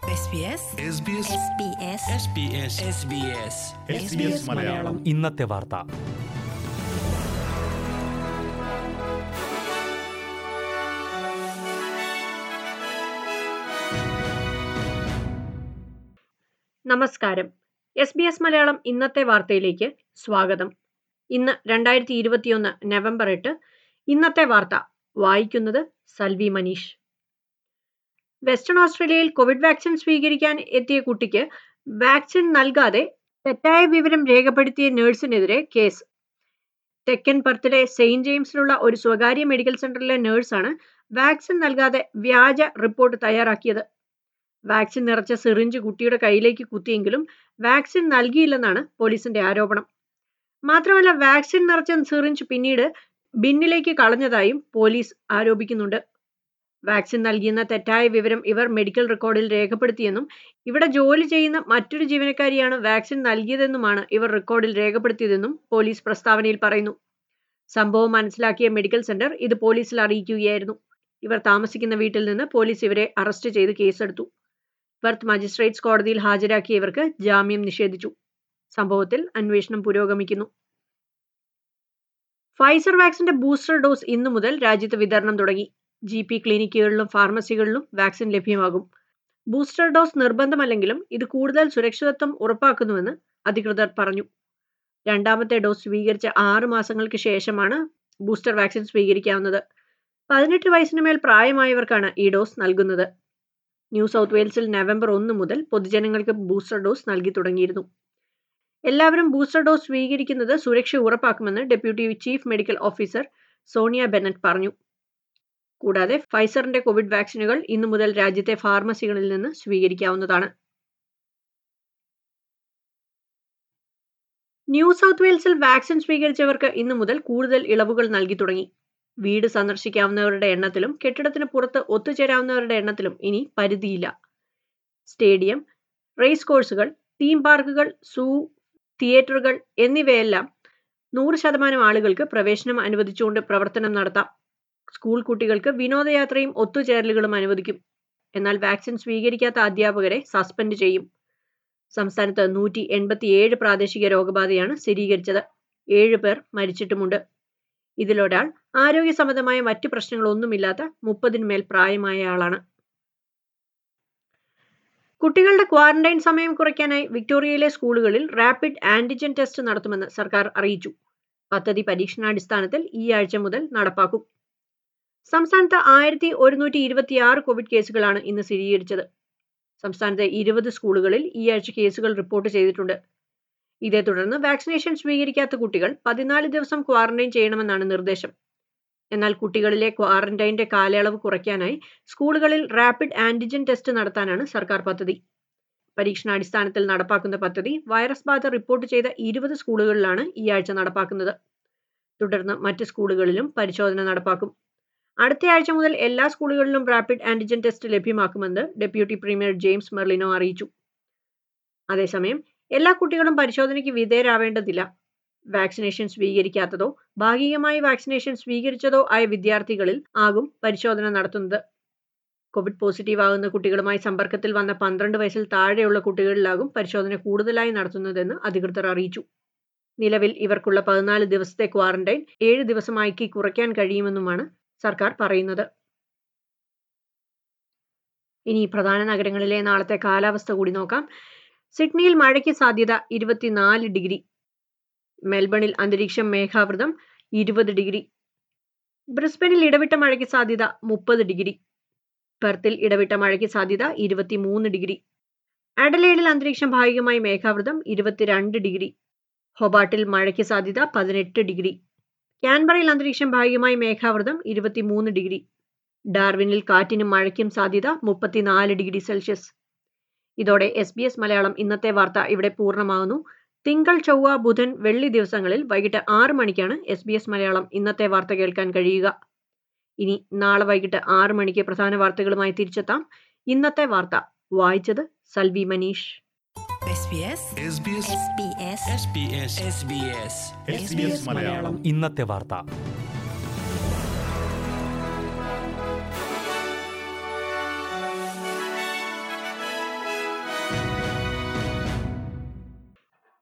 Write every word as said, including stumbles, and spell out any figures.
മലയാളം ഇന്നത്തെ വാർത്ത. നമസ്കാരം. എസ് ബി എസ് മലയാളം ഇന്നത്തെ വാർത്തയിലേക്ക് സ്വാഗതം. ഇന്ന് രണ്ടായിരത്തി ഇരുപത്തിയൊന്ന് നവംബർ എട്ട്. ഇന്നത്തെ വാർത്ത വായിക്കുന്നത് സൽവി മനീഷ്. വെസ്റ്റേൺ ഓസ്ട്രേലിയയിൽ കോവിഡ് വാക്സിൻ സ്വീകരിക്കാൻ എത്തിയ കുട്ടിക്ക് വാക്സിൻ നൽകാതെ തെറ്റായ വിവരം രേഖപ്പെടുത്തിയ നഴ്സിനെതിരെ കേസ്. തെക്കൻ പെർത്തിലെ സെയിന്റ് ജെയിംസിലുള്ള ഒരു സ്വകാര്യ മെഡിക്കൽ സെന്ററിലെ നഴ്സാണ് വാക്സിൻ നൽകാതെ വ്യാജ റിപ്പോർട്ട് തയ്യാറാക്കിയത്. വാക്സിൻ നിറച്ച സിറിഞ്ച് കുട്ടിയുടെ കയ്യിലേക്ക് കുത്തിയെങ്കിലും വാക്സിൻ നൽകിയില്ലെന്നാണ് പോലീസിന്റെ ആരോപണം. മാത്രമല്ല, വാക്സിൻ നിറച്ച സിറിഞ്ച് പിന്നീട് ബിന്നിലേക്ക് കളഞ്ഞതായും പോലീസ് ആരോപിക്കുന്നുണ്ട്. വാക്സിൻ നൽകിയെന്ന തെറ്റായ വിവരം ഇവർ മെഡിക്കൽ റെക്കോർഡിൽ രേഖപ്പെടുത്തിയെന്നും ഇവിടെ ജോലി ചെയ്യുന്ന മറ്റൊരു ജീവനക്കാരിയാണ് വാക്സിൻ നൽകിയതെന്നുമാണ് ഇവർ റെക്കോർഡിൽ രേഖപ്പെടുത്തിയതെന്നും പോലീസ് പ്രസ്താവനയിൽ പറയുന്നു. സംഭവം മനസ്സിലാക്കിയ മെഡിക്കൽ സെന്റർ ഇത് പോലീസിൽ അറിയിക്കുകയായിരുന്നു. ഇവർ താമസിക്കുന്ന വീട്ടിൽ നിന്ന് പോലീസ് ഇവരെ അറസ്റ്റ് ചെയ്ത് കേസെടുത്തു. പെർത്ത് മജിസ്ട്രേറ്റ്സ് കോടതിയിൽ ഹാജരാക്കിയ ഇവർക്ക് ജാമ്യം നിഷേധിച്ചു. സംഭവത്തിൽ അന്വേഷണം പുരോഗമിക്കുന്നു. ഫൈസർ വാക്സിന്റെ ബൂസ്റ്റർ ഡോസ് ഇന്നു മുതൽ രാജ്യത്ത് വിതരണം തുടങ്ങി. ജി പി ക്ലിനിക്കുകളിലും ഫാർമസികളിലും വാക്സിൻ ലഭ്യമാകും. ബൂസ്റ്റർ ഡോസ് നിർബന്ധമല്ലെങ്കിലും ഇത് കൂടുതൽ സുരക്ഷിതത്വം ഉറപ്പാക്കുന്നുവെന്ന് അധികൃതർ പറഞ്ഞു. രണ്ടാമത്തെ ഡോസ് സ്വീകരിച്ച ആറ് മാസങ്ങൾക്ക് ശേഷമാണ് ബൂസ്റ്റർ വാക്സിൻ സ്വീകരിക്കാവുന്നത്. പതിനെട്ട് വയസ്സിന് മേൽ പ്രായമായവർക്കാണ് ഈ ഡോസ് നൽകുന്നത്. ന്യൂ സൗത്ത് വെയിൽസിൽ നവംബർ ഒന്ന് മുതൽ പൊതുജനങ്ങൾക്ക് ബൂസ്റ്റർ ഡോസ് നൽകി തുടങ്ങിയിരുന്നു. എല്ലാവരും ബൂസ്റ്റർ ഡോസ് സ്വീകരിക്കുന്നത് സുരക്ഷ ഉറപ്പാക്കുമെന്ന് deputy chief medical officer Sonia Bennett പറഞ്ഞു. കൂടാതെ ഫൈസറിന്റെ കോവിഡ് വാക്സിനുകൾ ഇന്നു മുതൽ രാജ്യത്തെ ഫാർമസികളിൽ നിന്ന് സ്വീകരിക്കാവുന്നതാണ്. ന്യൂ സൗത്ത് വെയിൽസിൽ വാക്സിൻ സ്വീകരിച്ചവർക്ക് ഇന്നു മുതൽ കൂടുതൽ ഇളവുകൾ നൽകി തുടങ്ങി. വീട് സന്ദർശിക്കാവുന്നവരുടെ എണ്ണത്തിലും കെട്ടിടത്തിന് പുറത്ത് ഒത്തുചേരാവുന്നവരുടെ എണ്ണത്തിലും ഇനി പരിധിയില്ല. സ്റ്റേഡിയം, റേസ് കോഴ്സുകൾ, തീം പാർക്കുകൾ, സൂ, തിയേറ്ററുകൾ എന്നിവയെല്ലാം നൂറ് ശതമാനം ആളുകൾക്ക് പ്രവേശനം അനുവദിച്ചുകൊണ്ട് പ്രവർത്തനം നടത്താം. സ്കൂൾ കുട്ടികൾക്ക് വിനോദയാത്രയും ഒത്തുചേരലുകളും അനുവദിക്കും. എന്നാൽ വാക്സിൻ സ്വീകരിക്കാത്ത അധ്യാപകരെ സസ്പെൻഡ് ചെയ്യും. സംസ്ഥാനത്ത് നൂറ്റി എൺപത്തിയേഴ് പ്രാദേശിക രോഗബാധയാണ് സ്ഥിരീകരിച്ചത്. ഏഴ് പേർ മരിച്ചിട്ടുമുണ്ട്. ഇതിലൊരാൾ ആരോഗ്യ സംബന്ധമായ മറ്റ് പ്രശ്നങ്ങളൊന്നുമില്ലാത്ത മുപ്പതിന്മേൽ പ്രായമായ ആളാണ്. കുട്ടികളുടെ ക്വാറന്റൈൻ സമയം കുറയ്ക്കാനായി വിക്ടോറിയയിലെ സ്കൂളുകളിൽ റാപ്പിഡ് ആന്റിജൻ ടെസ്റ്റ് നടത്തുമെന്ന് സർക്കാർ അറിയിച്ചു. പദ്ധതി പരീക്ഷണാടിസ്ഥാനത്തിൽ ഈ ആഴ്ച മുതൽ നടപ്പാക്കും. സംസ്ഥാനത്ത് ആയിരത്തി ഒരുന്നൂറ്റി ഇരുപത്തിയാറ് കോവിഡ് കേസുകളാണ് ഇന്ന് സ്ഥിരീകരിച്ചത്. സംസ്ഥാനത്തെ ഇരുപത് സ്കൂളുകളിൽ ഈ ആഴ്ച കേസുകൾ റിപ്പോർട്ട് ചെയ്തിട്ടുണ്ട്. ഇതേ തുടർന്ന് വാക്സിനേഷൻ സ്വീകരിക്കാത്ത കുട്ടികൾ പതിനാല് ദിവസം ക്വാറന്റൈൻ ചെയ്യണമെന്നാണ് നിർദ്ദേശം. എന്നാൽ കുട്ടികളിലെ ക്വാറന്റൈന്റെ കാലയളവ് കുറയ്ക്കാനായി സ്കൂളുകളിൽ റാപ്പിഡ് ആന്റിജൻ ടെസ്റ്റ് നടത്താനാണ് സർക്കാർ പദ്ധതി. പരീക്ഷണാടിസ്ഥാനത്തിൽ നടപ്പാക്കുന്ന പദ്ധതി വൈറസ് ബാധ റിപ്പോർട്ട് ചെയ്ത ഇരുപത് സ്കൂളുകളിലാണ് ഈ ആഴ്ച നടപ്പാക്കുന്നത്. തുടർന്ന് മറ്റ് സ്കൂളുകളിലും പരിശോധന നടപ്പാക്കും. അടുത്ത ആഴ്ച മുതൽ എല്ലാ സ്കൂളുകളിലും റാപ്പിഡ് ആന്റിജൻ ടെസ്റ്റ് ലഭ്യമാക്കുമെന്ന് ഡെപ്യൂട്ടി പ്രീമിയർ ജെയിംസ് മെർലിനോ അറിയിച്ചു. അതേസമയം എല്ലാ കുട്ടികളും പരിശോധനയ്ക്ക് വിധേയരാവേണ്ടതില്ല. വാക്സിനേഷൻ സ്വീകരിക്കാത്തതോ ഭാഗികമായി വാക്സിനേഷൻ സ്വീകരിച്ചതോ ആയ വിദ്യാർത്ഥികളിൽ ആകും പരിശോധന നടത്തുന്നത്. കോവിഡ് പോസിറ്റീവ് ആകുന്ന കുട്ടികളുമായി സമ്പർക്കത്തിൽ വന്ന പന്ത്രണ്ട് വയസ്സിൽ താഴെയുള്ള കുട്ടികളിലാകും പരിശോധന കൂടുതലായി നടത്തുന്നതെന്ന് അധികൃതർ അറിയിച്ചു. നിലവിൽ ഇവർക്കുള്ള പതിനാല് ദിവസത്തെ ക്വാറന്റൈൻ ഏഴ് ദിവസമാക്കി കുറയ്ക്കാൻ കഴിയുമെന്നുമാണ് സർക്കാർ പറയുന്നത്. ഇനി പ്രധാന നഗരങ്ങളിലെ നാളത്തെ കാലാവസ്ഥ കൂടി നോക്കാം. സിഡ്നിയിൽ മഴയ്ക്ക് സാധ്യത ഇരുപത്തിനാല് ഡിഗ്രി. മെൽബണിൽ അന്തരീക്ഷം മേഘാവൃതം ഇരുപത് ഡിഗ്രി. ബ്രിസ്ബനിൽ ഇടവിട്ട മഴയ്ക്ക് സാധ്യത മുപ്പത് ഡിഗ്രി. പെർത്തിൽ ഇടവിട്ട മഴയ്ക്ക് സാധ്യത ഇരുപത്തിമൂന്ന് ഡിഗ്രി. അഡലേഡിൽ അന്തരീക്ഷം ഭാഗികമായി മേഘാവൃതം ഇരുപത്തിരണ്ട് ഡിഗ്രി. ഹൊബാട്ടിൽ മഴയ്ക്ക് സാധ്യത പതിനെട്ട് ഡിഗ്രി. ക്യാൻബറയിൽ അന്തരീക്ഷം ഭാഗികമായി മേഘാവൃതം ഇരുപത്തിമൂന്ന് ഡിഗ്രി. ഡാർവിനിൽ കാറ്റിനും മഴയ്ക്കും സാധ്യത മുപ്പത്തിനാല് ഡിഗ്രി സെൽഷ്യസ്. ഇതോടെ എസ് ബി എസ് മലയാളം ഇന്നത്തെ വാർത്ത ഇവിടെ പൂർണ്ണമാകുന്നു. തിങ്കൾ, ചൊവ്വ, ബുധൻ, വെള്ളി ദിവസങ്ങളിൽ വൈകിട്ട് ആറ് മണിക്കാണ് എസ് ബി എസ് മലയാളം ഇന്നത്തെ വാർത്ത കേൾക്കാൻ കഴിയുക. ഇനി നാളെ വൈകിട്ട് ആറ് മണിക്ക് പ്രധാന വാർത്തകളുമായി തിരിച്ചെത്താം. ഇന്നത്തെ വാർത്ത വായിച്ചത് സൽവി മനീഷ്. ഇന്നത്തെ വാർത്ത.